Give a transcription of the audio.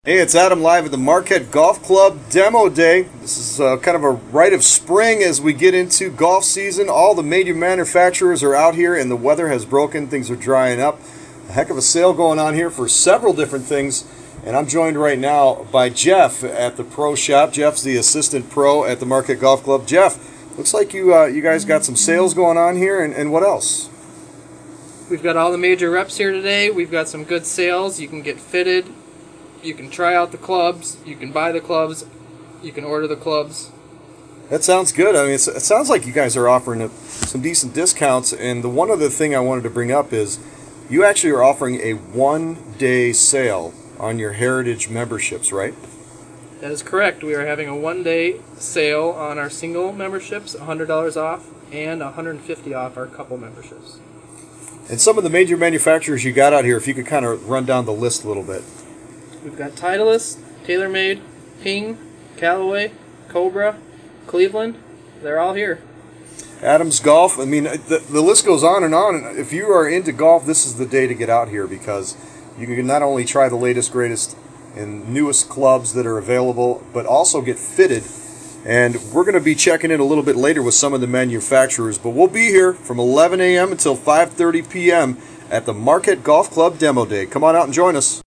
Hey, it's Adam live at the Marquette Golf Club Demo Day. This is kind of a rite of spring as we get into golf season. All the major manufacturers are out here and the weather has broken. Things are drying up. A heck of a sale going on here for several different things. And I'm joined right now by Jeff at the Pro Shop. Jeff's the assistant pro at the Marquette Golf Club. Jeff, looks like you guys got some sales going on here, and what else? We've got all the major reps here today. We've got some good sales. You can get fitted. You can try out the clubs, you can buy the clubs, you can order the clubs. That sounds good. I mean, it sounds like you guys are offering some decent discounts, and the one other thing I wanted to bring up is you actually are offering a one-day sale on your Heritage memberships, right? That is correct. We are having a one-day sale on our single memberships, $100 off, and $150 off our couple memberships. And some of the major manufacturers you got out here, if you could kind of run down the list a little bit. We've got Titleist, TaylorMade, Ping, Callaway, Cobra, Cleveland. They're all here. Adams Golf. I mean, the list goes on. And if you are into golf, this is the day to get out here because you can not only try the latest, greatest, and newest clubs that are available, but also get fitted. And we're going to be checking in a little bit later with some of the manufacturers. But we'll be here from 11 a.m. until 5:30 p.m. at the Marquette Golf Club Demo Day. Come on out and join us.